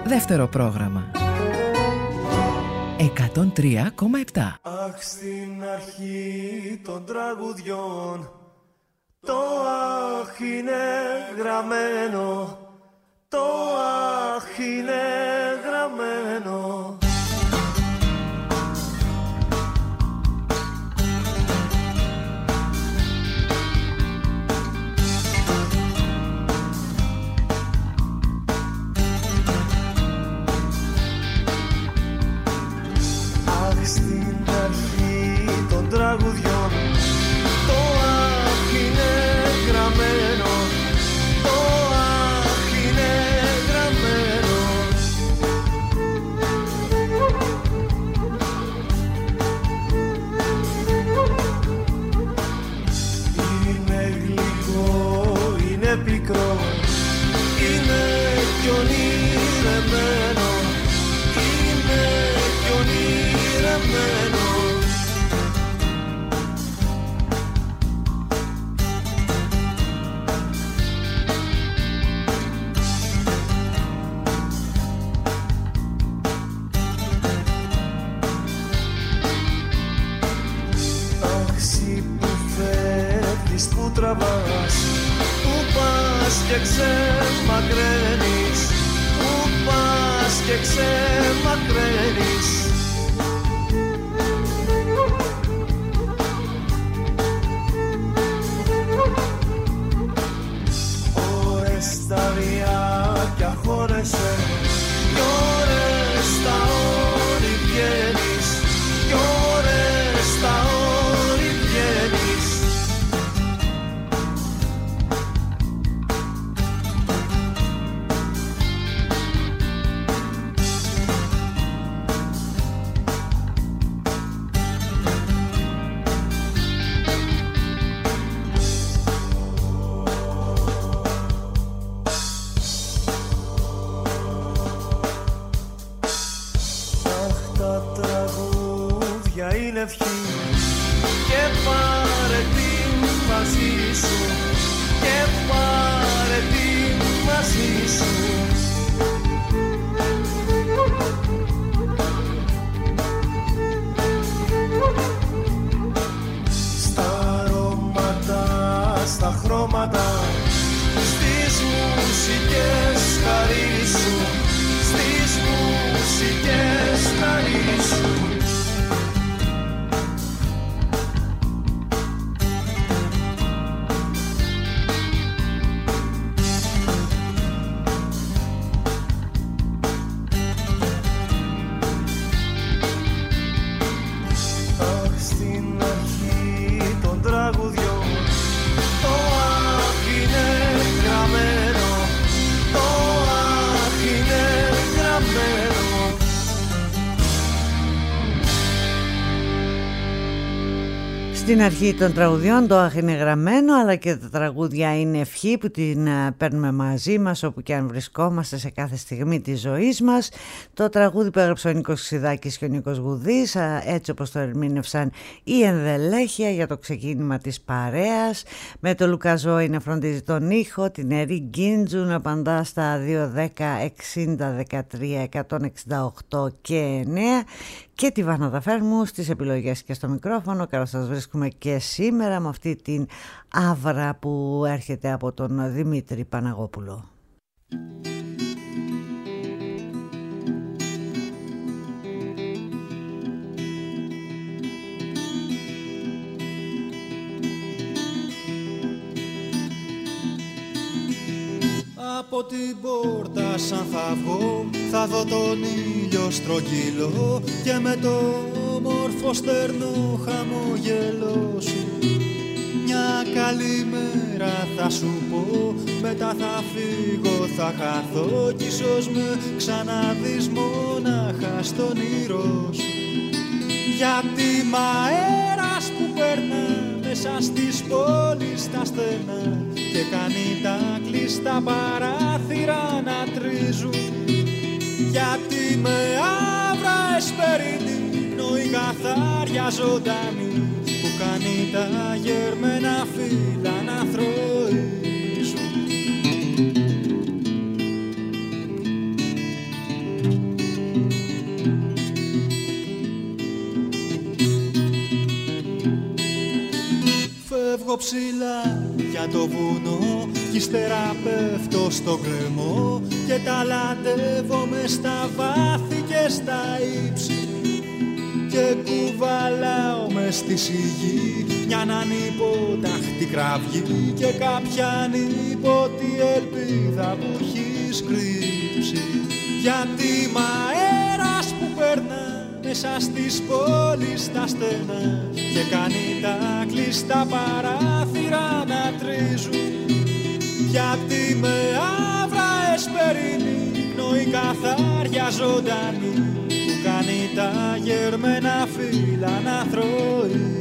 Δεύτερο πρόγραμμα. 103,7. Αχ, στην αρχή των τραγουδιών το αχ είναι γραμμένο, το αχ είναι γραμμένο. Στην αρχή των τραγουδιών το αχ είναι γραμμένο, το αχ είναι γραμμένο. Είναι γλυκό, είναι πικρό, είναι κι ονειρεμένο, είναι κι ονειρεμένο. Αχ, που φεύγεις, που τραβάς, που πας και ξεμακραίνεις, που πας και ξεμακραίνεις. Ωρες τα διάκια χώρεσαι, κι ώρες τα όρη βγαίνεις, κι ώρες τα όρη βγαίνεις. Ευχή και πάρε την μαζί σου, και πάρε την μαζί σου. Στα αρώματα, στα χρώματα, στις μουσικές χαρίσου, στις μουσικές χαρίσου. Στην αρχή των τραγουδιών το αχ είναι γραμμένο, αλλά και τα τραγούδια είναι ευχή που την παίρνουμε μαζί μας όπου και αν βρισκόμαστε σε κάθε στιγμή της ζωής μας. Το τραγούδι που έγραψε ο Νίκος Ξηδάκης και ο Νίκος Γουδής, έτσι όπως το ερμήνευσαν οι ενδελέχεια για το ξεκίνημα της παρέας, με το Λουκά Ζώη να φροντίζει τον ήχο, την Ερή Γκίντζου να απαντά στα 210 60 13 168 και 9 και τη Βάνα Δαφέρμου στις επιλογές και στο μικρόφωνο. Καλώς σας βρίσκουμε και σήμερα με αυτή την άβρα που έρχεται από τον Δημήτρη Παναγόπουλο. Από την πόρτα σαν θα βγω, θα δω τον ήλιο στρογγυλό και με το όμορφο στερνό χαμόγελό σου μια καλημέρα θα σου πω, μετά θα φύγω, θα χαθώ κι ίσως με ξαναδείς μονάχα στον ήρω σου. Γιατί μ' αέρας που περνά μέσα στις πόλεις τα στενά και κάνει τα κλειστά παράθυρα να τρίζουν. Γιατί με άβρα εσπερινή πνοή καθάρια ζωντανή που κάνει τα γερμένα φύλλα να θροίζουν. ψηλά για το βουνό κι ύστερα πέφτω στο γκρεμό και ταλαντεύομαι στα βάθη και στα ύψη και κουβαλάω μες στη σιγή μιαν ανυπόταχτη κραυγή και κάποια ανίποτη ελπίδα που έχεις κρύψει. Γιατί μ' αέρας που περνά μέσα στις πόλεις τα στενά και κάνει τα κλειστά παράθυρα να τρίζουν. Γιατί με άβρα εσπερινή πνοή καθάρια ζωντανή που κάνει τα γερμένα φύλλα να θροίζουν.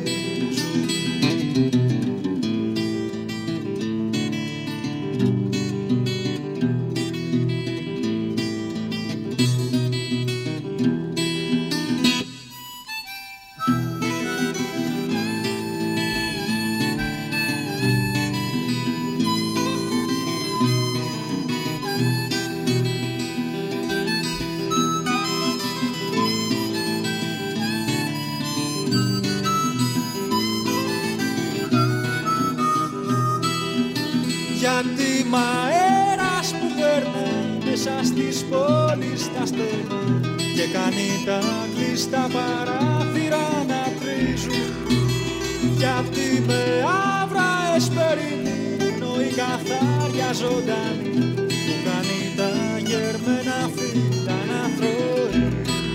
Γιατί μ' αέρας που περνά μέσα στις πόλεις τα στενά και κάνει τα κλειστά παράθυρα να τρίζουν. Γιατί με άβρα εσπερινή πνοή καθάρια ζωντανή που κάνει τα γερμένα φύλλα να θροίζουν.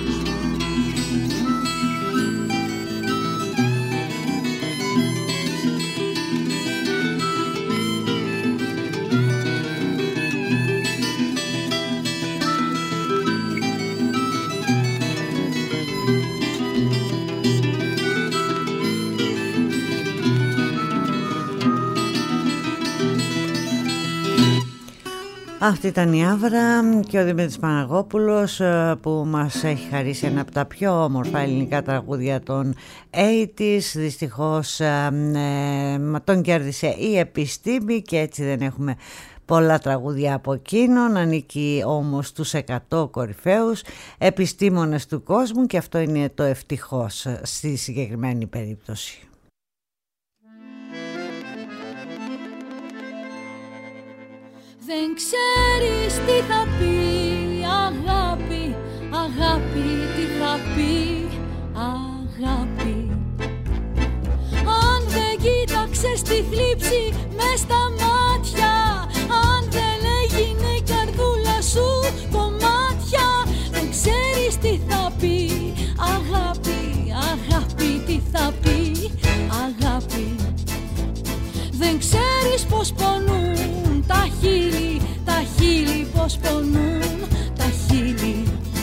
Αυτή ήταν η Άβρα και ο Δημήτρης Παναγόπουλος που μας έχει χαρίσει ένα από τα πιο όμορφα ελληνικά τραγούδια των 80's. Δυστυχώς τον κέρδισε η επιστήμη και έτσι δεν έχουμε πολλά τραγούδια από εκείνον. Ανήκει όμως στους 100 κορυφαίους επιστήμονες του κόσμου και αυτό είναι το ευτυχώς στη συγκεκριμένη περίπτωση. Δεν ξέρεις τι θα πει αγάπη, αγάπη τι θα πει αγάπη. Αν δεν κοίταξες τη θλίψη μες στα μάτια, αν δεν έγινε η καρδούλα σου κομμάτια, δεν ξέρεις τι θα πει αγάπη, αγάπη τι θα πει αγάπη. Δεν ξέρεις πως πονούν τα χείλη, τα χείλη πως πονούν τα χείλη.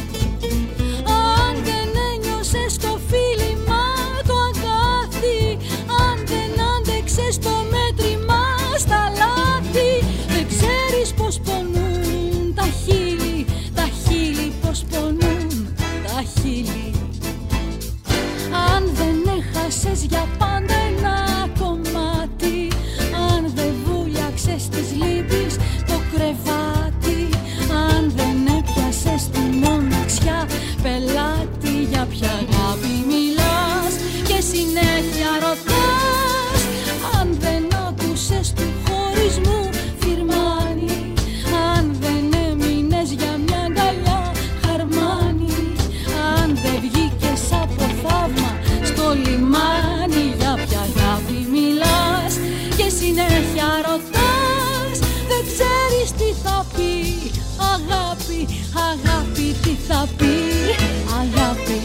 Αν δεν ένιωσες το φίλημα το αγκάθι, αν δεν άντεξες το μέτρημα στα λάθη, δεν ξέρεις πως πονούν τα χείλη, τα χείλη πως πονούν τα χείλη. Αν δεν έχασες για πάντα ένα κομμάτι, αν δεν βούλιαξες τις λύπης το κρεβάτι, αν δεν έπιασες τη μοναξιά πελάτη, για ποια αγάπη μιλάς και συνέχεια ρωτάς. Αν δεν άκουσες του χωρισμού φιρμάνι, αν δεν έμεινες για μια αγκαλιά χαρμάνι, αν δεν βγήκες από θαύμα στο λιμάνι, για ποια αγάπη μιλάς και συνέχεια ρωτάς. Δεν ξέρεις τι θα πει αγάπη, αγάπη τι θα πει αγάπη.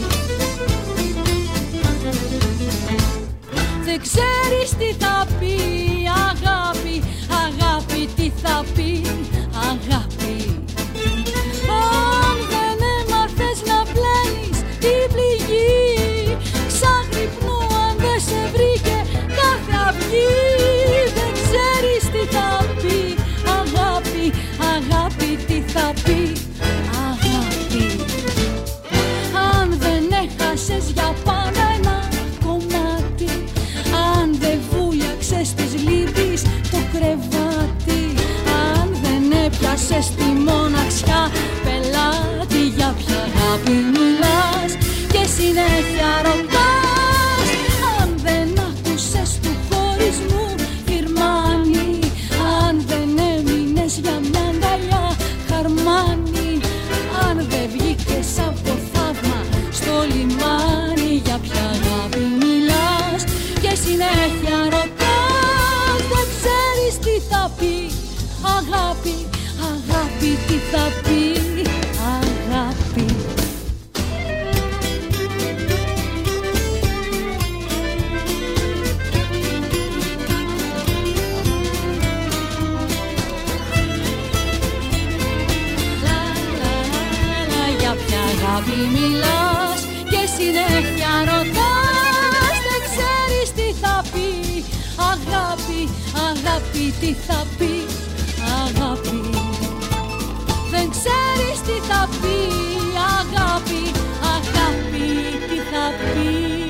Δεν ξέρεις τι θα πει αγάπη, αγάπη τι θα πει αγάπη. Αν δεν έμαθες να πλένεις την πληγή, ξαγρυπνού αν δεν σε βρήκε κάθε αυγή. Δεν ξέρεις τι θα πει αγάπη, αγάπη τι θα πει αγάπη. Αν δεν έχασες για πάντα ένα κομμάτι, αν δεν βούλιαξες τις λύπης το κρεβάτι, αν δεν έπιασες τη μοναξιά πελάτη, για ποια αγάπη μιλάς και συνέχεια ρωτάς. Αν δεν άκουσες του χωρισμού αγάπη μιλάς και συνέχεια ρωτάς. Δεν ξέρεις τι θα πει αγάπη, αγάπη τι θα πει αγάπη. Δεν ξέρεις τι θα πει αγάπη, αγάπη τι θα πει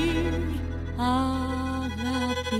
αγάπη.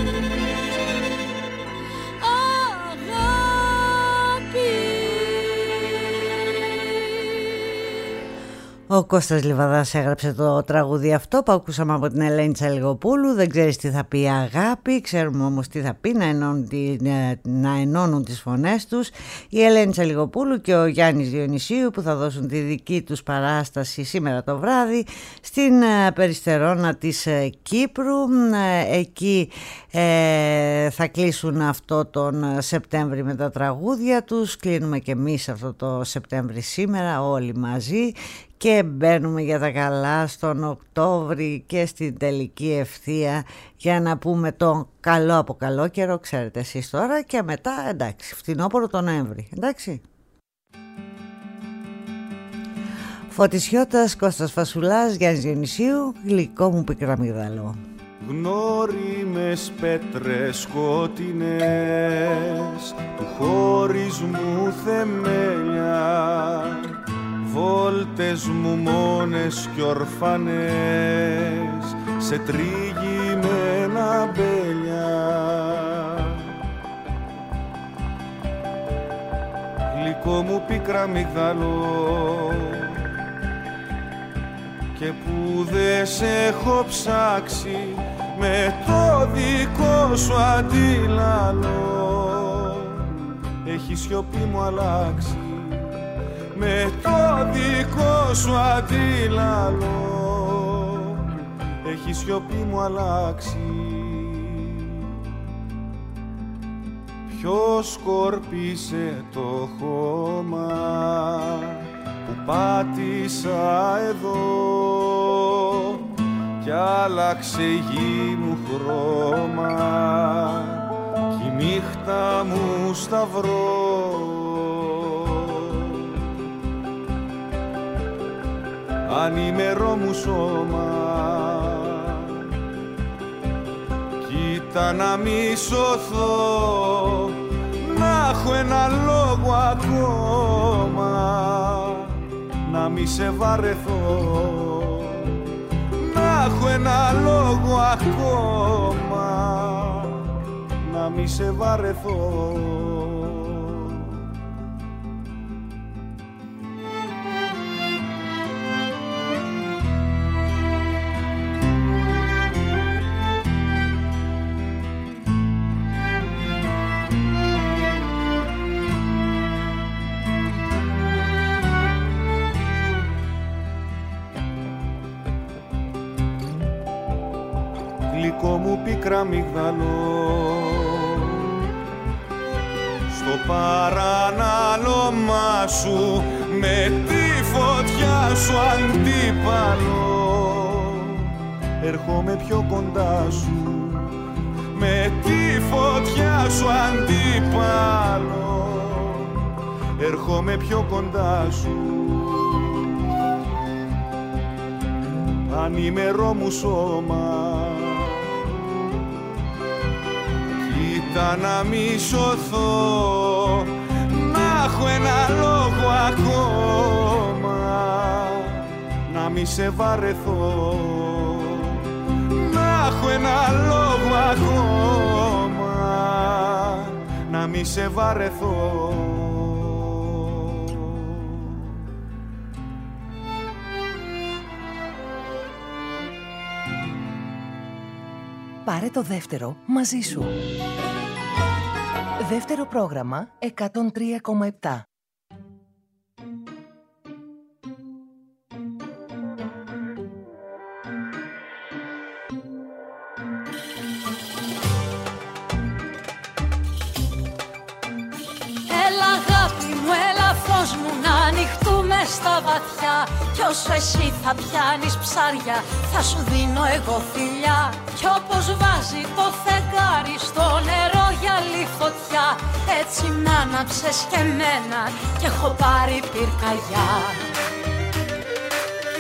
Ο Κώστας Λιβαδάς έγραψε το τραγούδι αυτό που ακούσαμε από την Ελένη Τσαλιγοπούλου. Δεν ξέρεις τι θα πει αγάπη, ξέρουμε όμως τι θα πει, να ενώνουν τις φωνές τους. Η Ελένη Τσαλιγοπούλου και ο Γιάννης Διονυσίου που θα δώσουν τη δική τους παράσταση σήμερα το βράδυ στην Περιστερώνα της Κύπρου. Εκεί θα κλείσουν αυτό τον Σεπτέμβρη με τα τραγούδια τους. Κλείνουμε και εμείς αυτό το Σεπτέμβρη σήμερα όλοι μαζί. Και μπαίνουμε για τα καλά στον Οκτώβρη και στην τελική ευθεία για να πούμε το καλό από καλό καιρό, ξέρετε εσείς τώρα, και μετά εντάξει, φθινόπωρο το Νοέμβρη, εντάξει. Φωτισιώτας, Κώστας Φασουλάς, Γιάννης Διονυσίου, γλυκό μου πικραμυγδαλό. Γνώριμες πέτρες σκοτεινές του χωρισμού θεμέλια, βόλτες μου μόνες κι ορφανές σε τριγυμένα μπέλια. Γλυκό μου πίκρα μυγδαλό και που δε σε έχω ψάξει με το δικό σου αντίλαλο, έχει σιωπή μου αλλάξει με το δικό σου αντίλαλο, έχει σιωπή μου αλλάξει. Ποιος σκορπίσε το χώμα που πάτησα εδώ κι άλλαξε η γη μου χρώμα κι η νύχτα μου σταυρό. Ανήμερο μου σώμα, κοίτα να μη σωθώ, να έχω ένα λόγο ακόμα, να μη σε βαρεθώ, να έχω ένα λόγο ακόμα, να μη σε βαρεθώ. Γλυκό μου πίκρα μυγδαλό, στο παρανάλωμά σου με τη φωτιά σου αντίπαλο, έρχομαι πιο κοντά σου με τη φωτιά σου αντίπαλο, έρχομαι πιο κοντά σου. Ανήμερο μου σώμα, κοίτα να μη σωθώ, να έχω ένα λόγο ακόμα, να μη σε βαρεθώ, να έχω ένα λόγο ακόμα, να μη σε βαρεθώ. Πάρε το δεύτερο μαζί σου. Δεύτερο πρόγραμμα 103,7. Να ανοιχτούμε στα βαθιά κι όσο εσύ θα πιάνεις ψάρια θα σου δίνω εγώ φιλιά. Κι όπως βάζει το φεγγάρι στο νερό γυαλί φωτιά, έτσι μ' άναψες και εμένα κι έχω πάρει πυρκαγιά.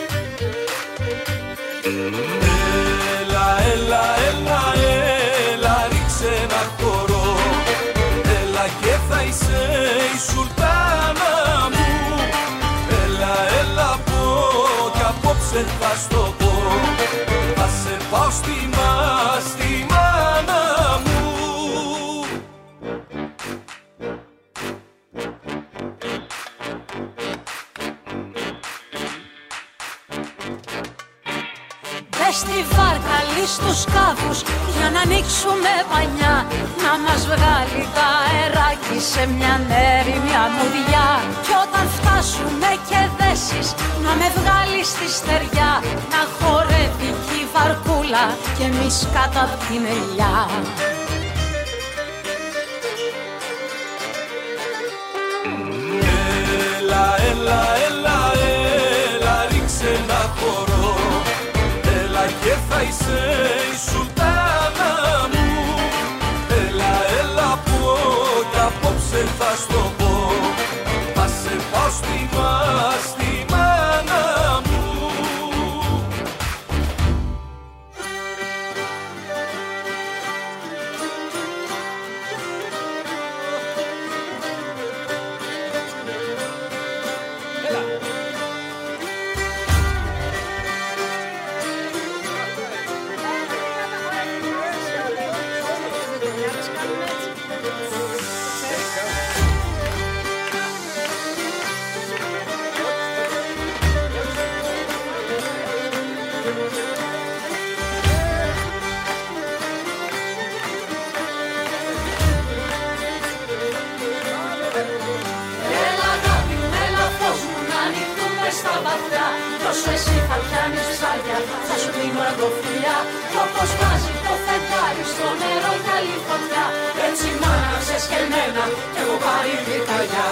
Έλα, έλα, έλα, έλα, ρίξε ένα χορό. Έλα και θα είσαι η σουλτάνα μου. Έλα, έλα πω κι απόψε θα στο πω. Θα σε πάω στη μάνα μου. Μπες στη βάρκα, στους κάβους για να ανοίξουμε πανιά. Να μας βγάλει τα αεράκι σε μια έρημη αμμουδιά. Κι όταν φτάσουμε και δέσεις να με βγάλει στη στεριά. Να χορεύει κι η βαρκούλα και εμείς κάτω απ' την ελιά. Έλα, έλα, έλα, έλα, ρίξε ένα χορό. Έλα και θα είσαι η σουλτάνα μου. Έλα, έλα πω κι απόψε θα στο πω. Θα σε πάω στη μάνα μου. Όσο εσύ θα πιάνεις ψάρια, θα σου δίνω αγκοφιλιά. Κι όπως βάζει το φεγγάρι στο νερό κι άλλη φωτιά, έτσι μάναξες και εμένα κι εγώ πάρει πυρκαγιά.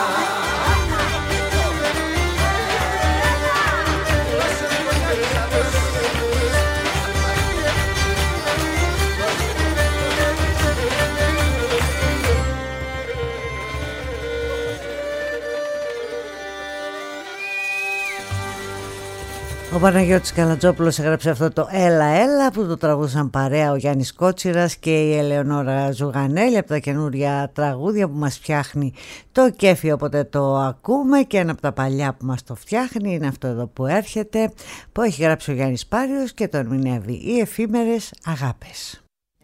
Ο Παναγιώτης Καλατζόπουλος έγραψε αυτό το «Έλα, έλα» που το τραγούδησαν παρέα ο Γιάννης Κότσιρας και η Ελεονόρα Ζουγανέλη από τα καινούρια τραγούδια που μας φτιάχνει το κέφι όποτε το ακούμε, και ένα από τα παλιά που μας το φτιάχνει είναι αυτό εδώ που έρχεται, που έχει γράψει ο Γιάννης Πάριος και το ερμηνεύει «Οι εφήμερες αγάπες».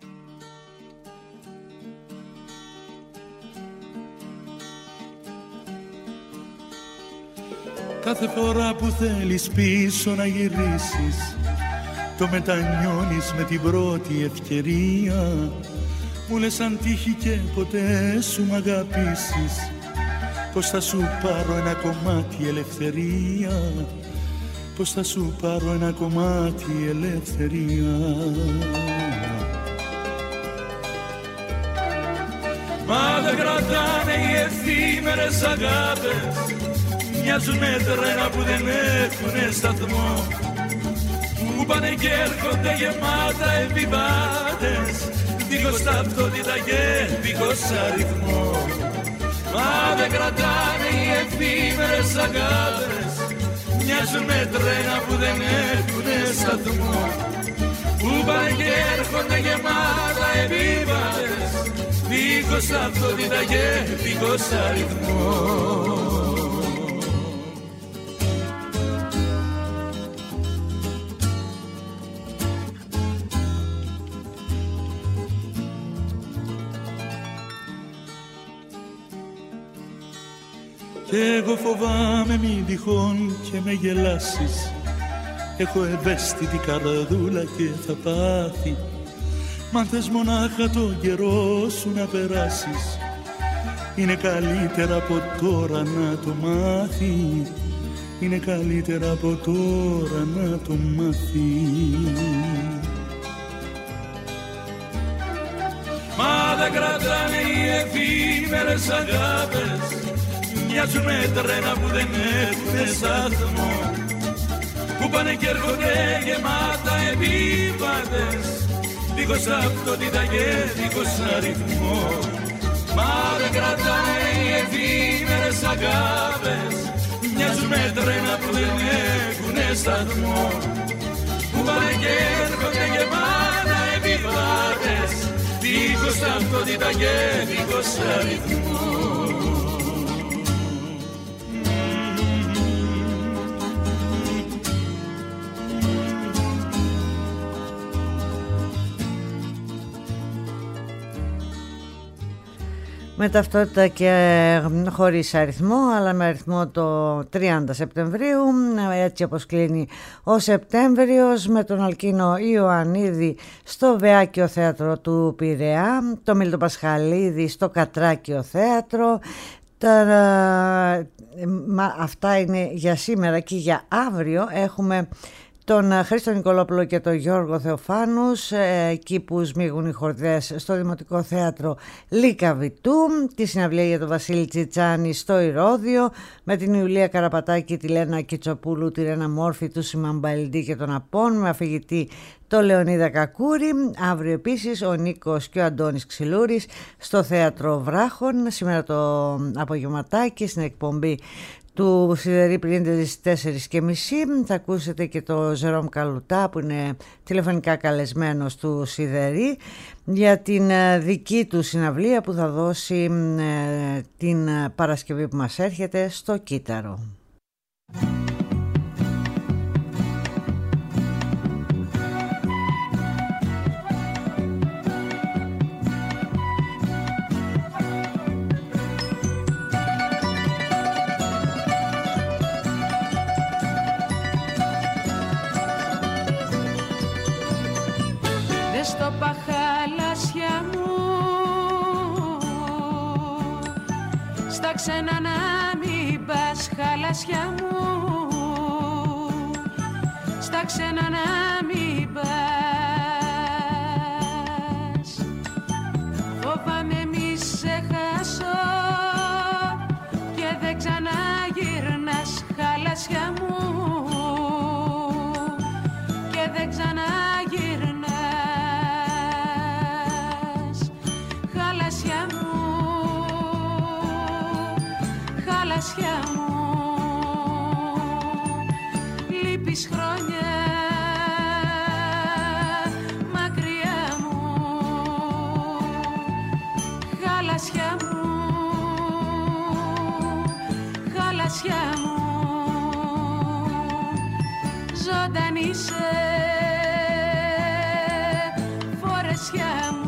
Κάθε φορά που θέλεις πίσω να γυρίσεις, το μετανιώνεις με την πρώτη ευκαιρία. Μου λες αν τύχει και ποτέ σου μ' αγαπήσεις, πως θα σου πάρω ένα κομμάτι ελευθερία, πως θα σου πάρω ένα κομμάτι ελευθερία. Μα δεν κρατάνε οι εφήμερες αγάπες, μοιάζουν με τρένα που δεν έχουνε σταθμό, που πάνε και έρχονται γεμάτα επιβάτες, δίχως ταυτότητα και δίχως αριθμό. Μα δεν κρατάνε οι εφήμερες αγάπες, μοιάζουν με τρένα που δεν έχουνε σταθμό, που πάνε και έρχονται γεμάτα επιβάτες, δίχως ταυτότητα και δίχως αριθμό. Κι εγώ φοβάμαι μην τυχόν και με γελάσεις, έχω ευαίσθητη καρδούλα και θα πάθει. Μ' αν θες μονάχα τον καιρό σου να περάσεις, είναι καλύτερα από τώρα να το μάθει, είναι καλύτερα από τώρα να το μάθει. Μα δεν κρατάνε οι εφήμερες αγάπες, μοιάζουν με τρένα που δεν έχουνε σταθμό, που πάνε και έρχονται γεμάτα επιβάτες, δίχως ταυτότητα και δίχως αριθμό. Μα δεν κρατάνε οι εφήμερες αγάπες, μοιάζουν με τρένα που δεν έχουνε σταθμό, που πάνε και έρχονται γεμάτα επιβάτες, δίχως ταυτότητα και δίχως αριθμό. Με ταυτότητα και χωρίς αριθμό, αλλά με αριθμό το 30 Σεπτεμβρίου, έτσι όπως κλείνει ο Σεπτέμβριος, με τον Αλκίνο Ιωαννίδη στο Βεάκιο Θέατρο του Πειραιά, το Μίλτο Πασχαλίδη στο Κατράκιο Θέατρο. Αυτά είναι για σήμερα, και για αύριο έχουμε τον Χρήστο Νικολόπουλο και τον Γιώργο Θεοφάνους, εκεί που σμίγουν οι χορδές στο Δημοτικό Θέατρο Λύκαβητού, τη συναυλία για τον Βασίλη Τσιτσάνη στο Ηρώδιο, με την Ιουλία Καραπατάκη, τη Λένα Κιτσοπούλου, τη Ρένα Μόρφη, του Σιμαμπαλντή και τον Απών, με αφηγητή το Λεωνίδα Κακούρη. Αύριο επίσης ο Νίκος και ο Αντώνης Ξυλούρης στο Θέατρο Βράχων. Σήμερα το απογευματάκι στην εκπομπή του Σιδερή πριν τις 4:30 θα ακούσετε και το Ζερόμ Καλουτά, που είναι τηλεφωνικά καλεσμένος του Σιδερή, για την δική του συναυλία που θα δώσει την Παρασκευή που μας έρχεται στο Κύτταρο. Στο παχαλάσια μου, στα ξένα να μην πας, χαλάσια μου, στα ξένα να μην πας. Φοβάμαι μη σε χάσω και δεν ξαναγυρνάς, χαλάσια μου, και δεν ξαναγυρνάς. Χαλάσια μου, λείπεις χρόνια μακριά μου. Χαλάσια μου, χαλάσια μου, ζωντανή σε φορεσιά μου.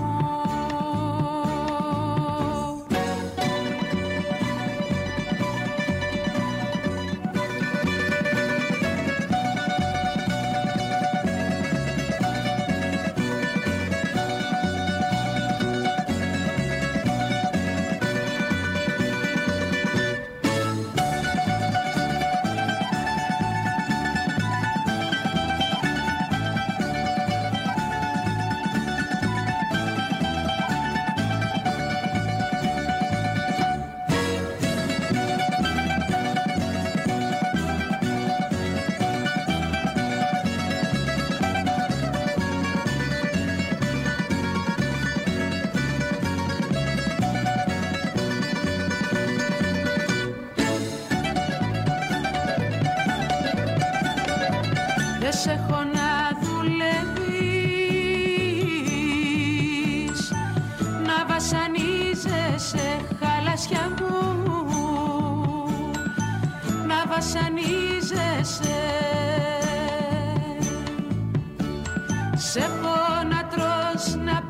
Βασανίζεσαι, σε έχω να τρως, να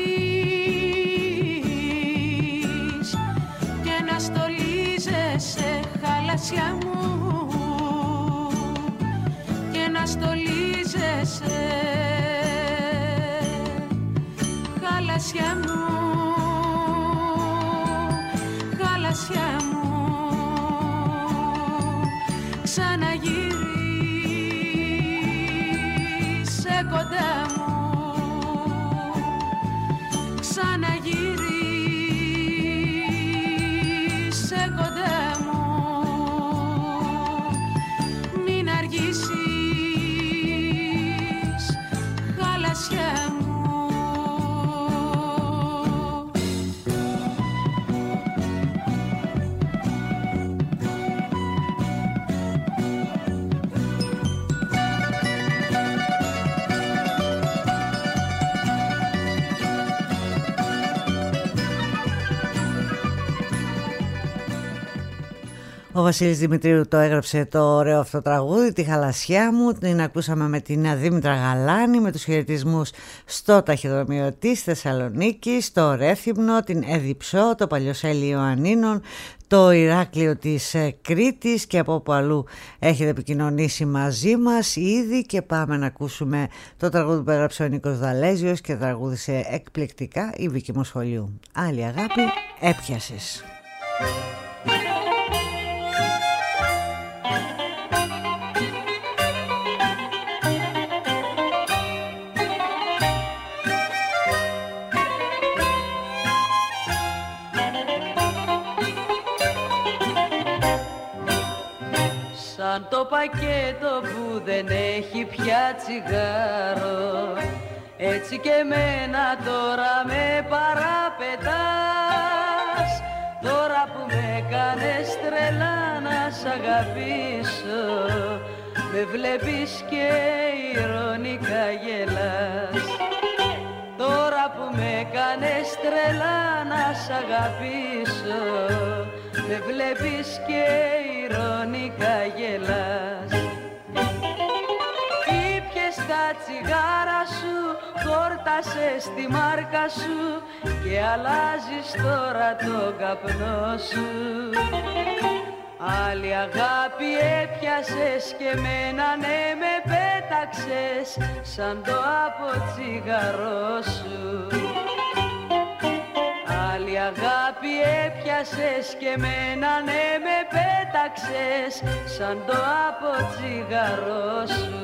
πίνεις και να στολίζεσαι, χαλάσια μου, και να στολίζεσαι, χαλάσια μου, χαλάσια μου. Ξαναγύρισε κοντά μου, ξαναγύρισε κοντά μου, μην αργήσεις, χαλάσια μου. Ο Βασίλης Δημητρίου το έγραψε το ωραίο αυτό τραγούδι, τη Χαλασιά μου. Την ακούσαμε με την Δήμητρα Γαλάνη, με τους χαιρετισμούς στο ταχυδρομείο της Θεσσαλονίκης, στο Ρέθυμνο, την Εδιψό, το Παλιοσέλι Ιωαννίνων, το Ηράκλειο της Κρήτης και από όπου αλλού έχετε επικοινωνήσει μαζί μας ήδη. Και πάμε να ακούσουμε το τραγούδι που έγραψε ο Νίκος Δαλέζιος και τραγούδισε εκπληκτικά η Βίκη Μοσχολιού. Άλλη αγάπη έπιασες. Σαν το πακέτο που δεν έχει πια τσιγάρο, έτσι και εμένα τώρα με παραπετάς. Τώρα που με κάνες τρελά να σ' αγαπήσω, με βλέπεις και ειρωνικά γελάς. Τώρα που με κάνες τρελά να σ' αγαπήσω, με βλέπεις και ειρωνικά γελάς. Ήπιες τα τσιγάρα σου, χόρτασες τη μάρκα σου και αλλάζεις τώρα τον καπνό σου. Άλλη αγάπη έπιασες και μένα ναι με πέταξες σαν το αποτσιγαρό σου. Άλλη αγάπη έπιασες και μένα ναι με πέταξες σαν το αποτσιγαρό σου.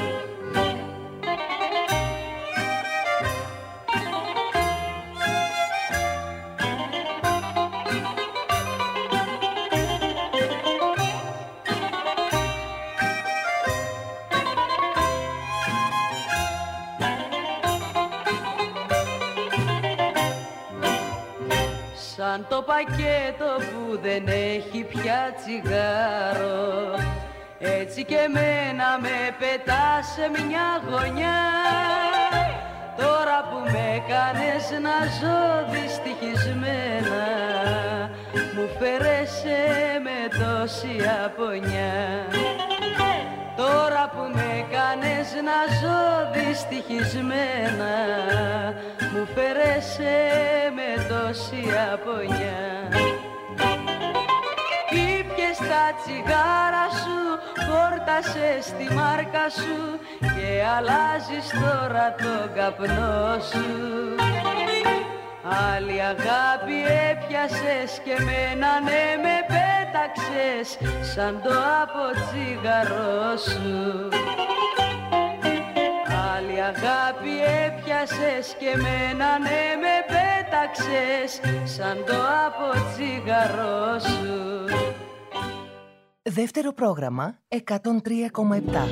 Σαν το πακέτο που δεν έχει πια τσιγάρο, έτσι και εμένα με πετάς σε μια γωνιά. Τώρα που με κάνες να ζω δυστυχισμένα, μου φέρεσαι με τόση απονιά. Τώρα που με κάνες να ζω δυστυχισμένα, μου φέρεσαι με τόση απονιά. Ήπιες τα τσιγάρα σου, χόρτασες τη μάρκα σου και αλλάζεις τώρα τον καπνό σου. Άλλη αγάπη έπιασες και μένα ναι με πέταξες σαν το αποτσιγαρό σου. Άλλη αγάπη έπιασες και μένα ναι με πέταξες σαν το αποτσιγαρό σου. Δεύτερο πρόγραμμα 103,7.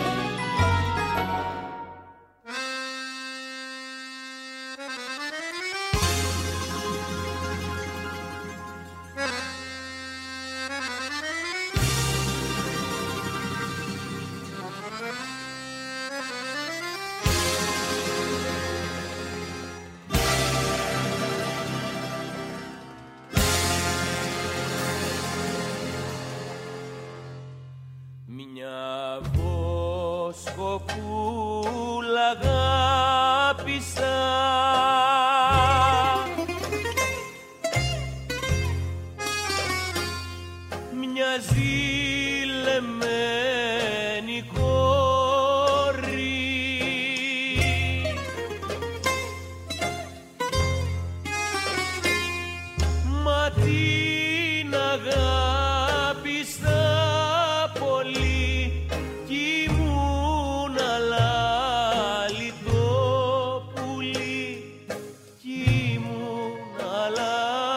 Βοσκοπούλα αγάπησα, μια ζηλεμένη κόρη, μα την αγάπησα πολύ.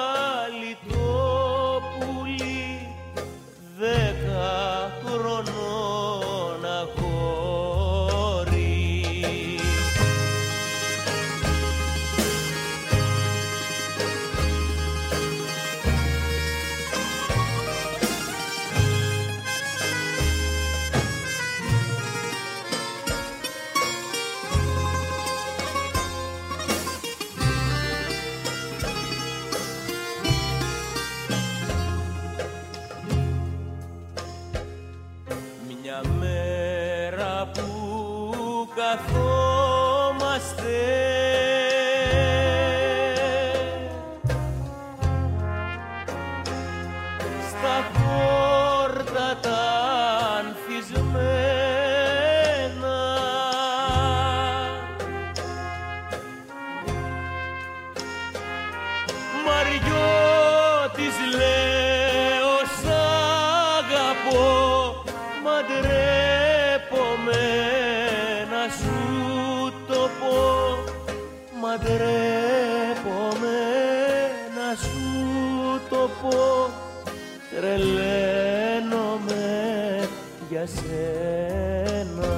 Χρόνο Μια μέρα που καθόμαστε στα χόρτα τα ανθισμένα, Μαριώτης λέω σ' αγαπώ, μαντρέπομαι να σου το πω, μαντρέπομαι να σου το πω, τρελαίνομαι για σένα.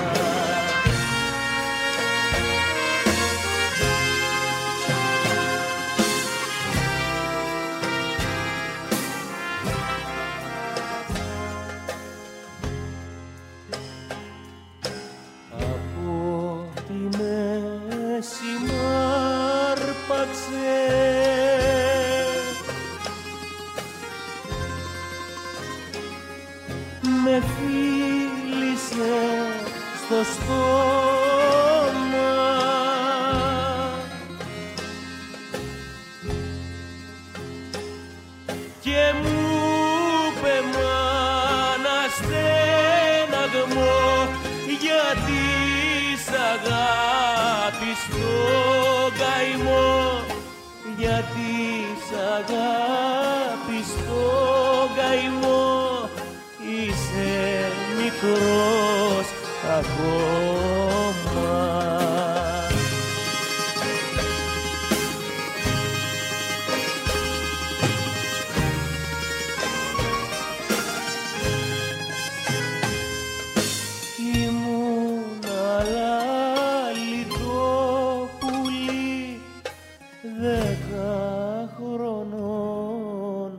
Με φίλησε στο στόμα και μου είπε μάνα στέναγμο, γιατί σ' αγάπη στον καημό, γιατί σ' αγάπη στον καημό, είσαι μικρός ακόμα. Ήμουν αλάλητο πουλί 10 χρονών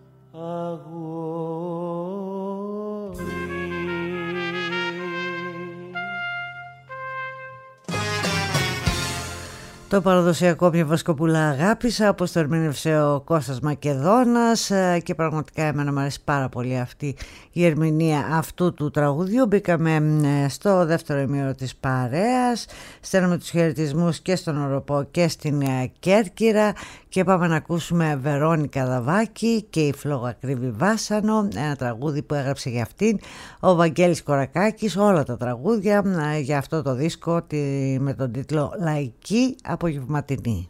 Το παραδοσιακό «Μια Βοσκοπούλα αγάπησα», όπως το ερμήνευσε ο Κώστας Μακεδόνας, και πραγματικά εμένα μου αρέσει πάρα πολύ αυτή η ερμηνεία αυτού του τραγουδιού. Μπήκαμε στο δεύτερο ημίωρο της παρέας, στέλνουμε τους χαιρετισμούς και στον Οροπό και στην Κέρκυρα και πάμε να ακούσουμε Βερόνικα Δαβάκη και η Φλογακρίβη Βάσανο, ένα τραγούδι που έγραψε για αυτήν ο Βαγγέλης Κορακάκης, όλα τα τραγούδια για αυτό το δίσκο με τον τίτλο «Λαϊκή Απογευματινή».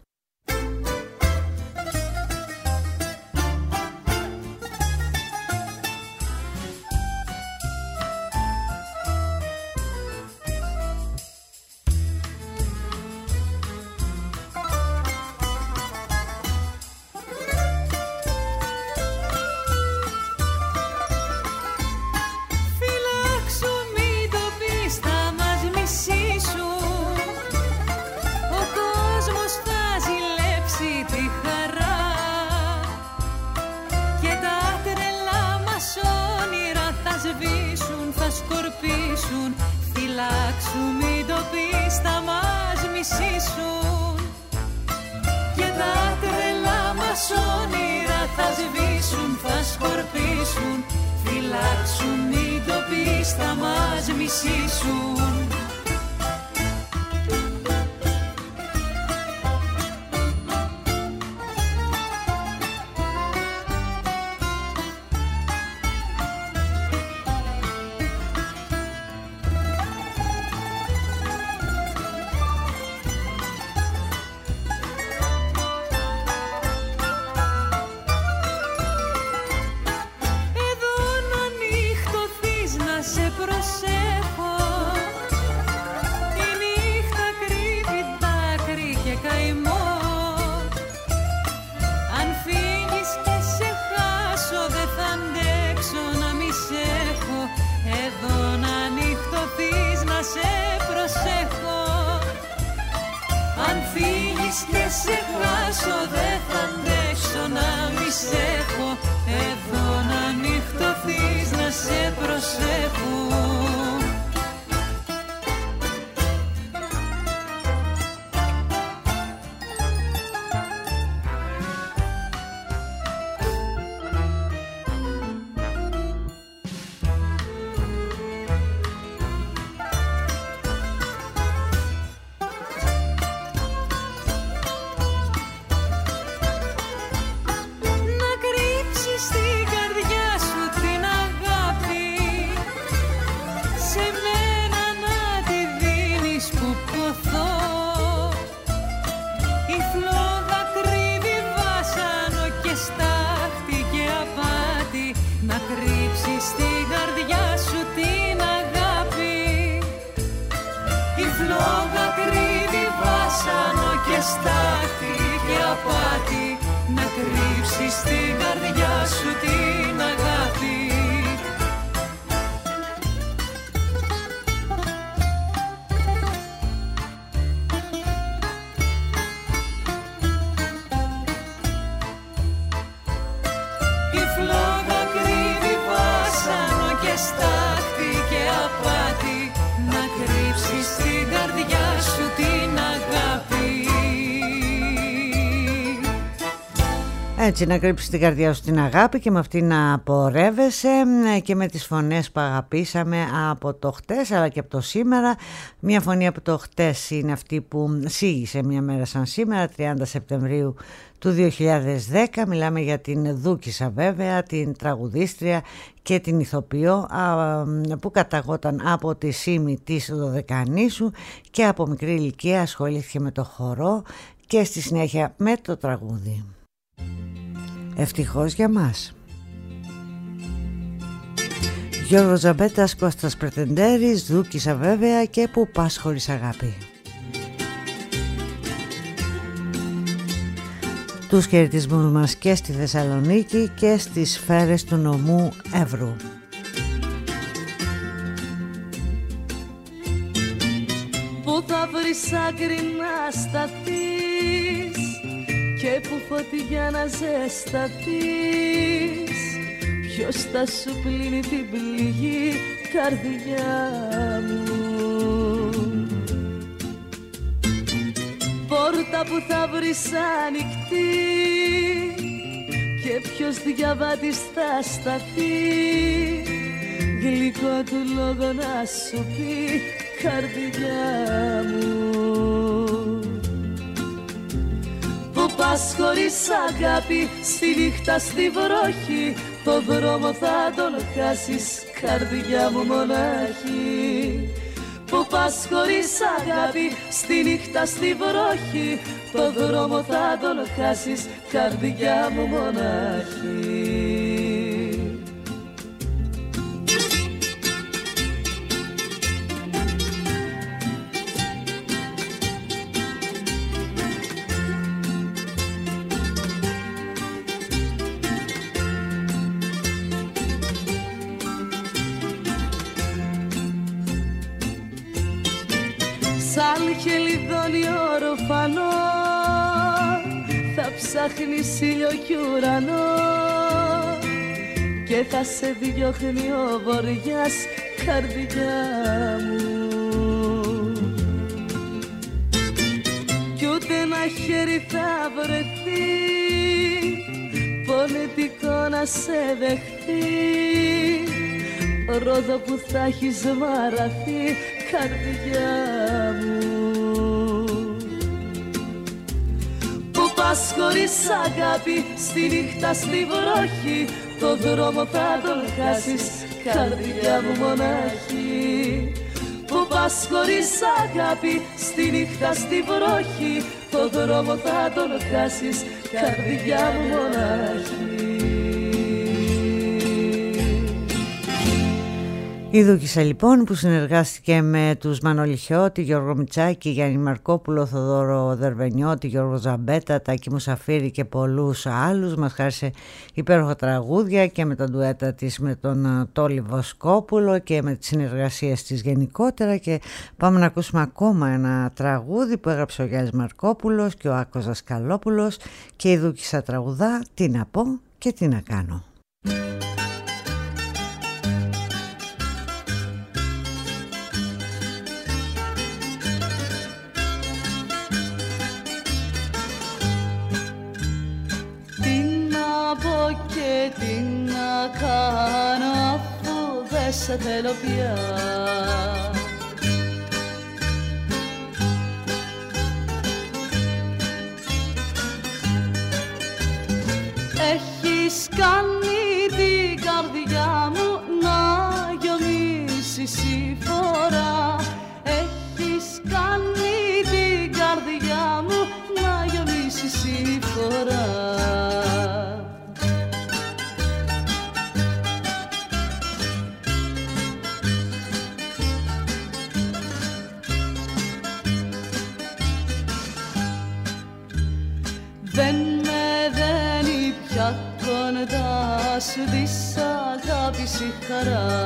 Φυλάξου, μην το πεις, θα μας μισήσουν και τα τρελά μας όνειρα θα σβήσουν, θα σκορπίσουν. Φυλάξου, μην το πεις, θα μας μισήσουν. Και σε χάσω, δεν θα αντέξω να μη σε έχω. Εδώ να νυχτωθείς, να σε προσέχω. απάτη, να κρύψεις στην καρδιά σου την αγάπη. Η φλόγα κρύβει βάσανο και στάχτη και απάτη, να κρύψεις στην καρδιά σου την αγάπη. Έτσι, να κρύψεις την καρδιά σου την αγάπη και με αυτή να πορεύεσαι και με τις φωνές που αγαπήσαμε από το χτες αλλά και από το σήμερα. Μια φωνή από το χτες είναι αυτή που σήγησε μια μέρα σαν σήμερα, 30 Σεπτεμβρίου του 2010. Μιλάμε για την Δούκισσα βέβαια, την τραγουδίστρια και την ηθοποιό που καταγόταν από τη Σύμη της Δωδεκανήσου και από μικρή ηλικία ασχολήθηκε με το χορό και στη συνέχεια με το τραγούδι. Ευτυχώς για μας. Γιώργος Ζαμπέτας, Κώστας Πρετεντέρης, Δούκισσα βέβαια και Που πας χωρίς αγάπη. Τους χαιρετισμούς μας και στη Θεσσαλονίκη και στις σφαίρες του νομού Εύρου. Πού θα βρεις άκρη να σταθείς και που φωτιά να ζεσταθείς, ποιος θα σου πλύνει την πληγή, καρδιά μου. Πόρτα που θα βρεις ανοιχτή και ποιος διαβάτης θα σταθεί, γλυκό του λόγο να σου πει, καρδιά μου. Που πας χωρίς αγάπη, στη νύχτα στη βροχή, το δρόμο θα τον χάσεις, καρδιά μου μονάχη. Που πας χωρίς αγάπη, στη νύχτα στη βροχή, το δρόμο θα τον χάσεις, καρδιά μου μονάχη. Σαν χελιδόνι ορφανό θα ψάχνεις ήλιο κι ουρανό και θα σε διώχνει ο βοριάς, καρδιά μου. Κι ούτε ένα χέρι θα βρεθεί πονετικό να σε δεχθεί, ρόδο που θα έχεις μαραθεί, καρδιά μου. Που πας χωρίς αγάπη, στη νύχτα στη βροχή, το δρόμο θα τον χάσεις, καρδιά μου μονάχη. Που πας χωρίς αγάπη, στη νύχτα στη βροχή, το δρόμο θα τον χάσεις, καρδιά μου μονάχη. Η Δούκισσα λοιπόν που συνεργάστηκε με τους Μανώλη Χιώτη, Γιώργο Μητσάκη, Γιάννη Μαρκόπουλο, Θοδόρο Δερβενιώτη, Γιώργο Ζαμπέτα, Τάκη Μουσαφίρη και πολλούς άλλους, μας χάρισε υπέροχα τραγούδια και με τα ντουέτα της με τον Τόλι Βοσκόπουλο και με τις συνεργασίες της γενικότερα. Και πάμε να ακούσουμε ακόμα ένα τραγούδι που έγραψε ο Γιάννης Μαρκόπουλος και ο Άκος Δασκαλόπουλος και η Δούκισσα τραγουδά «Τι να πω και τι να κάνω». Και τι να κάνω αφού δεν σε θέλω πια. Έχεις κάνει την καρδιά μου να γιονίσεις η φορά. Έχεις κάνει την καρδιά μου να γιονίσεις η φορά. Δεν αγάπης η χαρά.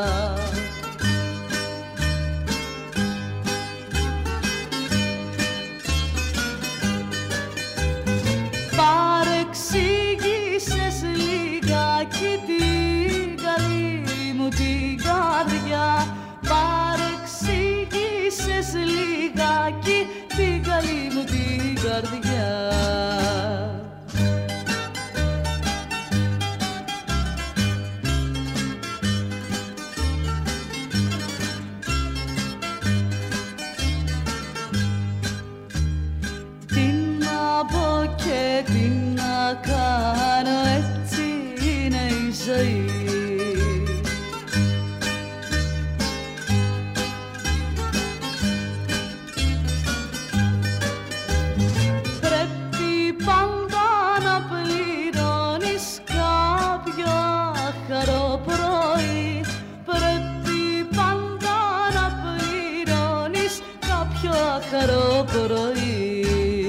Παρεξήγησες λιγάκι την καλή μου την καρδιά. Παρεξήγησες λιγάκι την καλή μου την καρδιά. Τι να πω και τι να κάνω, έτσι είναι η ζωή. Χαρό πρωί.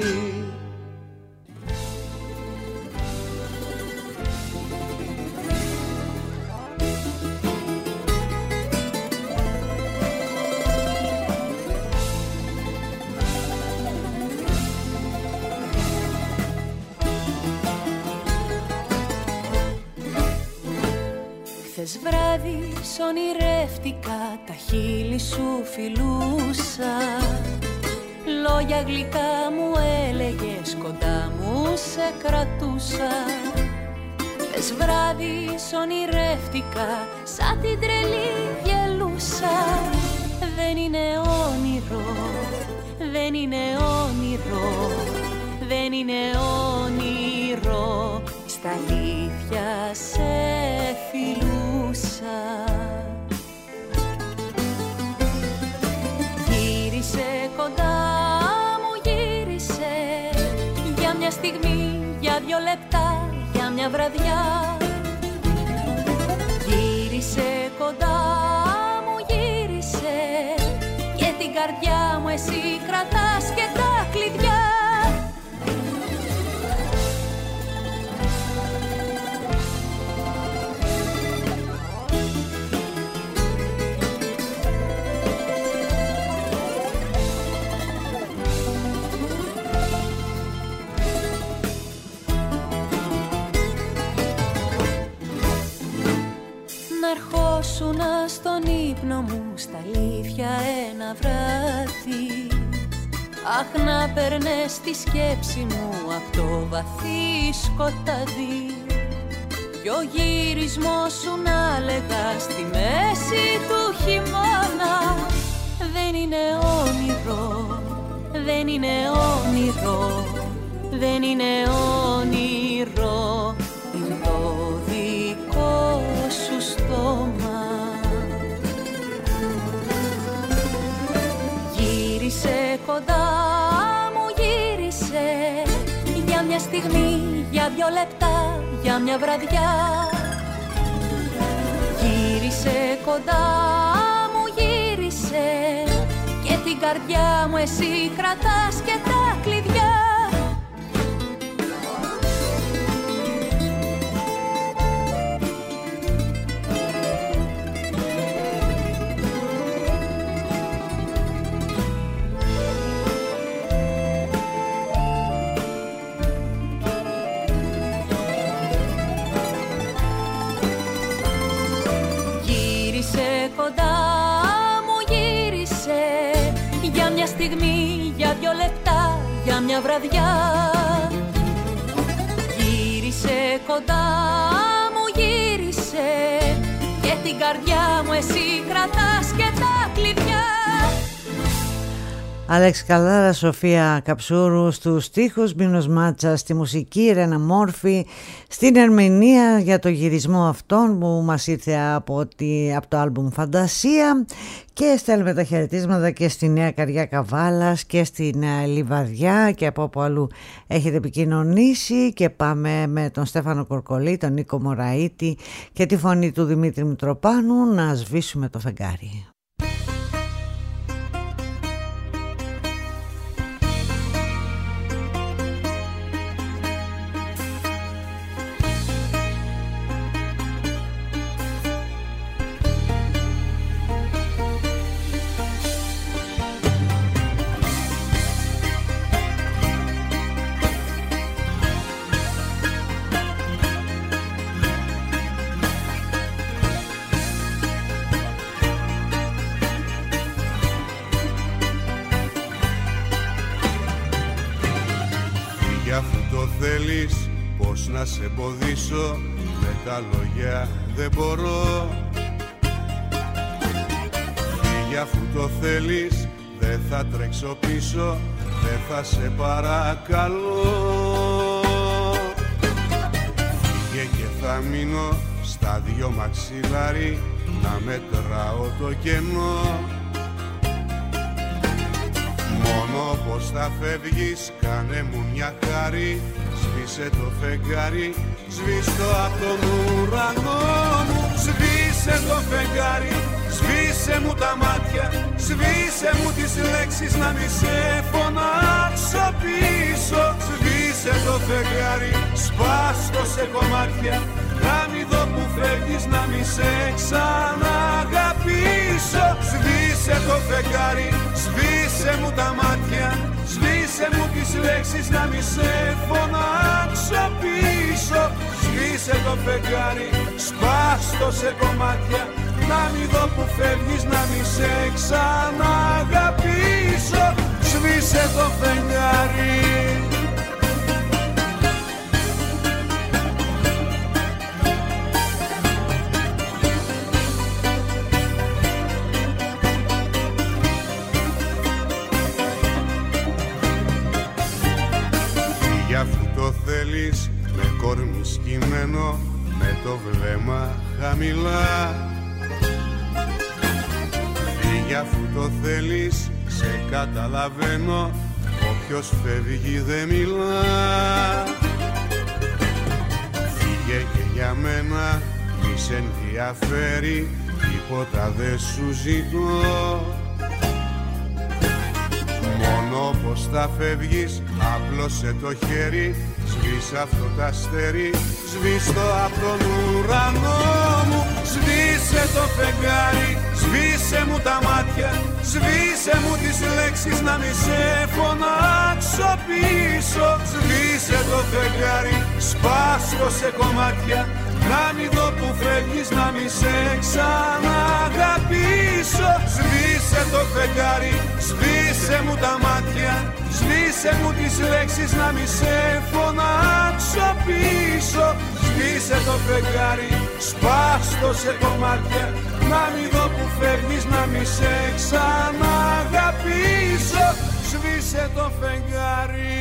Χθες βράδυ σ' ονειρεύτηκα, τα χείλη σου φιλούσα. Λόγια γλυκά μου έλεγες, κοντά μου σε κρατούσα. Χθες βράδυ σ' ονειρεύτηκα, σαν την τρελή γελούσα. Δεν είναι όνειρο, δεν είναι όνειρο, δεν είναι όνειρο. Στα αλήθεια σε φιλούσα. Γύρισε κοντά μου, γύρισε για μια στιγμή, για 2 λεπτά, για μια βραδιά. Γύρισε κοντά μου, γύρισε και την καρδιά μου εσύ κρατάς και τα κλειδιά. Ερχόσουνα στον ύπνο μου στα αλήθεια ένα βράδυ. Αχ, να παίρνες τη σκέψη μου απ' το βαθύ σκοτάδι. Κι ο γυρισμός σου να λέγα στη μέση του χειμώνα. Δεν είναι όνειρο, δεν είναι όνειρο, δεν είναι όνειρο. Είναι το δικό σου στόμα. Γύρισε κοντά μου, γύρισε για μια στιγμή, για 2 λεπτά, για μια βραδιά. Γύρισε κοντά μου, γύρισε και την καρδιά μου εσύ κρατάς και τα κλειδιά. Κοντά μου, γύρισε για μια στιγμή, για 2 λεπτά, για μια βραδιά. Γύρισε κοντά μου, γύρισε και την καρδιά μου εσύ κρατάς και τα κλειδιά. Αλέξη Καλάρα, Σοφία Καψούρου στους στίχους, Μίνος Μάτσα στη μουσική, Ρένα Μόρφη στην ερμηνεία για το γυρισμό αυτόν που μας ήρθε από το άλμπουμ Φαντασία. Και στέλνουμε τα χαιρετίσματα και στη Νέα Καριά Καβάλας και στην Λιβαδιά και από όπου αλλού έχετε επικοινωνήσει. Και πάμε με τον Στέφανο Κορκολή, τον Νίκο Μωραΐτη και τη φωνή του Δημήτρη Μητροπάνου να σβήσουμε το φεγγάρι. Πώς να σε εμποδίσω, με τα λόγια δεν μπορώ. Φύγε αφού το θέλεις, δεν θα τρέξω πίσω, δεν θα σε παρακαλώ. Φύγε και θα μείνω στα δυο μαξιλάρι, να μετράω το κενό. Μόνο πως θα φεύγεις, κάνε μου μια χάρη, σβήσε το φεγγάρι, σβήστο απ' τον ουρανό μου. Σβήσε το φεγγάρι, σβήσε μου τα μάτια, σβήσε μου τις λέξεις, να μη σε φωνάξω πίσω. Σβήσε το φεγγάρι, σπάστο σε κομμάτια, να μη δω που φεύγεις, να μη σε ξαναγαπήσω. Σβήσε το φεγγάρι, σβήσε μου τα μάτια, σβήσε μου τις λέξεις, να μη σε φωνάξω πίσω. Σβήσε το φεγγάρι, σπάστο σε κομμάτια, να μη δω που φεύγεις, να μη σε ξαναγαπήσω. Σβήσε το φεγγάρι. Αφού το θέλεις, με κόρμι σκυμμένο, με το βλέμμα χαμηλά. Φύγε αφού το θέλεις, σε καταλαβαίνω, όποιος φεύγει δεν μιλά. Φύγε και για μένα, μη σε ενδιαφέρει, τίποτα δεν σου ζητώ. Μόνο πως θα φεύγεις, απλώσε το χέρι, σβήσε αυτό το αστέρι, σβήστο απ' τον ουρανό μου. Σβήσε το φεγγάρι, σβήσε μου τα μάτια, σβήσε μου τις λέξεις, να μη σε φωνάξω πίσω. Σβήσε το φεγγάρι, σπάστο σε κομμάτια, να μη δω που φεύγεις, να μη σε ξαναγαπήσω. Σβήσε το φεγγάρι, σβήσε μου τα μάτια, σβήσε μου τις λέξεις, να μη σε φωνάξω πίσω. Σβήσε το φεγγάρι, σπάστο σε κομμάτια, να μη δω που φεύγεις, να μη σε ξαναγαπήσω. Σβήσε το φεγγάρι,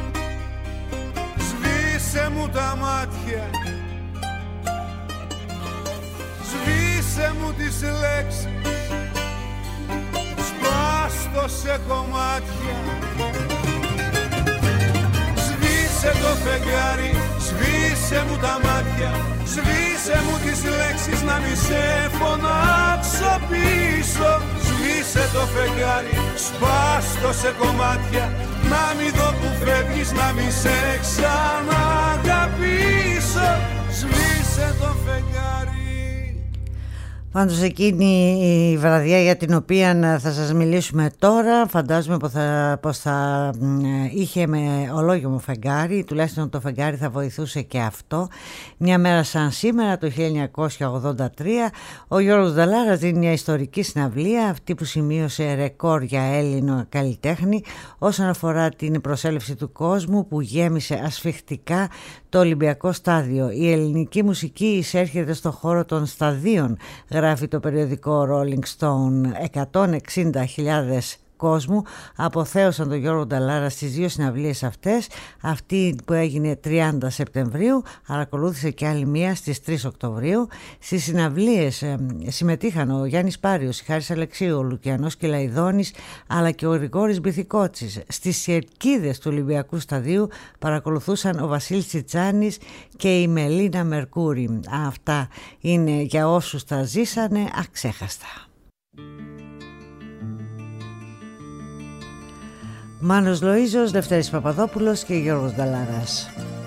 σβήσε μου τα μάτια, σβήσε μου τις λέξεις, σπάστο σε κομμάτια. Σβήσε το φεγγάρι, σβήσε μου τα μάτια, σβήσε μου τις λέξεις, να μη σε φωνάξω πίσω. Σβήσε το φεγγάρι, σπάστο σε κομμάτια, να μη δω που φεύγεις, να μη σε ξαναγαπήσω. Σβήσε το φεγγάρι. Πάντως εκείνη η βραδιά για την οποία θα σας μιλήσουμε τώρα, φαντάζομαι πως θα είχε με ολόγυμο φεγγάρι, τουλάχιστον το φεγγάρι θα βοηθούσε και αυτό. Μια μέρα σαν σήμερα, το 1983, ο Γιώργος Νταλάρας δίνει μια ιστορική συναυλία, αυτή που σημείωσε ρεκόρ για Έλληνο καλλιτέχνη όσον αφορά την προσέλευση του κόσμου, που γέμισε ασφιχτικά το Ολυμπιακό Στάδιο. Η ελληνική μουσική εισέρχεται στο χώρο των σταδίων, γράφει το περιοδικό Rolling Stone. 160.000 κόσμου αποθέωσαν τον Γιώργο Νταλάρα στις δύο συναυλίες αυτές, αυτή που έγινε 30 Σεπτεμβρίου, αλλά ακολούθησε και άλλη μία στις 3 Οκτωβρίου. Στις συναυλίες συμμετείχαν ο Γιάννης Πάριος, η Χάρης Αλεξίου, ο Λουκιανός Κυλαϊδόνης, αλλά και ο Γρηγόρης Μπιθικότσης. Στις κερκίδες του Ολυμπιακού Σταδίου παρακολουθούσαν ο Βασίλης Τσιτσάνης και η Μελίνα Μερκούρη. Αυτά είναι για όσους τα ζήσανε αξέχαστα. Μάνος Λοΐζος, Δευτέρης Παπαδόπουλος και Γιώργος Νταλάρας.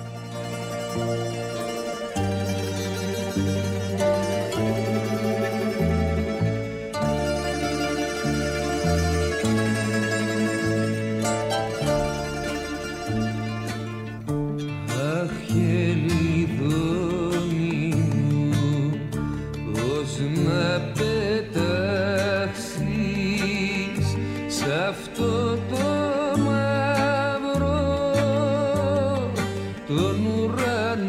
Αχ, χελιδόνι μου, πώς να πετάξεις σ' αυτό το μαύρο τον ουρανό.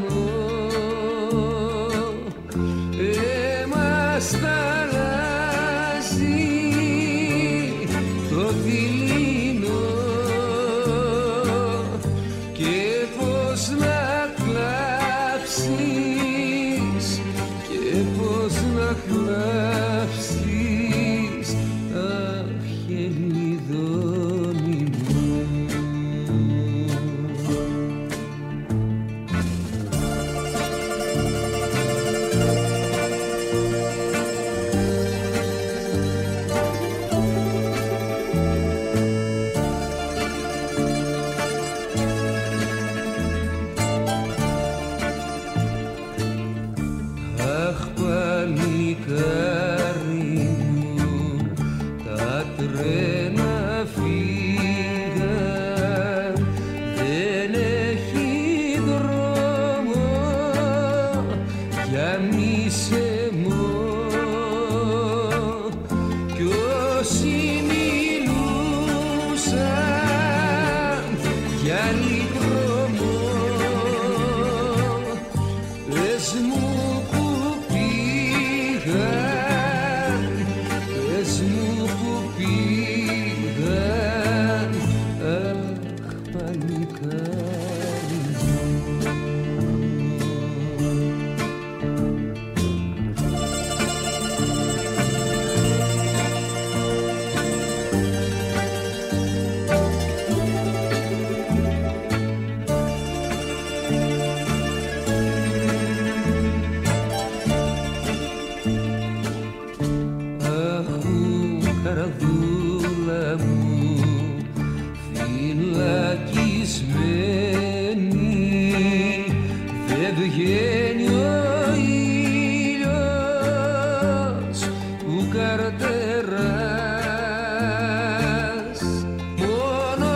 καρτεράς, μόνο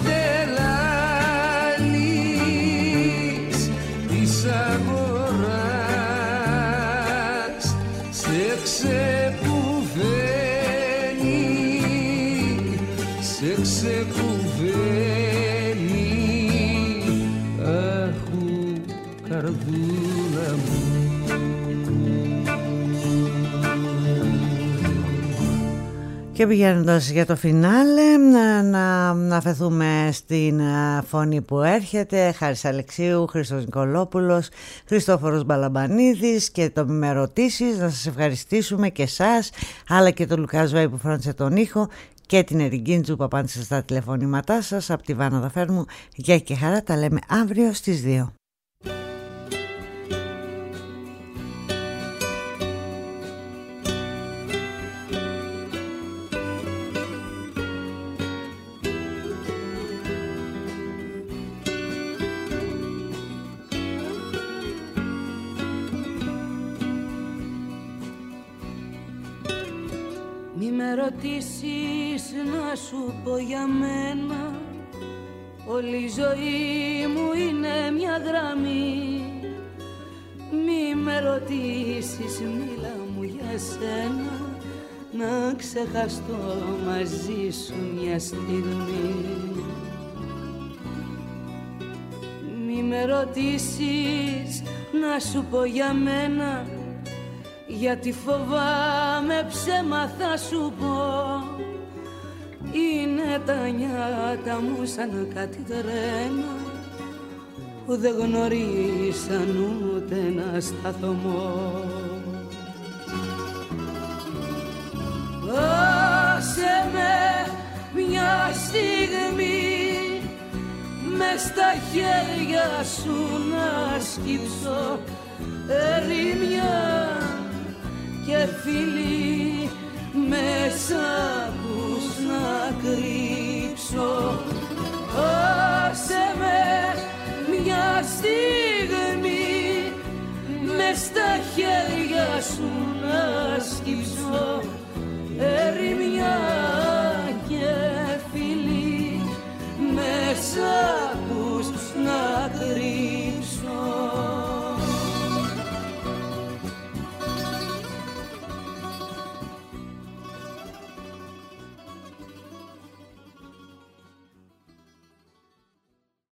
τελάλης της αγοράς σε ξεκουβαίνει, σε ξεκουβαίνει. Αχου καρδούλα μου. Και πηγαίνοντας για το φινάλε, να αφαιθούμε στην φωνή που έρχεται. Χάρης Αλεξίου, Χρήστος Νικολόπουλος, Χριστόφορος Μπαλαμπανίδης και το «Μη με ρωτήσεις». Να σας ευχαριστήσουμε και εσάς, αλλά και τον Λουκά Σβέη που φρόντισε τον ήχο και την Ερικίντζου που απάντησε στα τηλεφωνήματά σας. Από τη Βάνα Δαφέρμου, γεια και χαρά, τα λέμε αύριο στις 2. Μη με ρωτήσεις να σου πω για μένα, όλη η ζωή μου είναι μια γραμμή. Μη με ρωτήσεις, μίλα μου για σένα, να ξεχαστώ μαζί σου μια στιγμή. Μη με ρωτήσεις να σου πω για μένα, γιατί φοβάμαι ψέμα θα σου πω. Είναι τα νιάτα μου σαν κάτι τρένα που δεν γνωρίσαν ούτε ένα σταθμό. Άσε με μια στιγμή μες στα χέρια σου να σκύψω ερημιά και φίλοι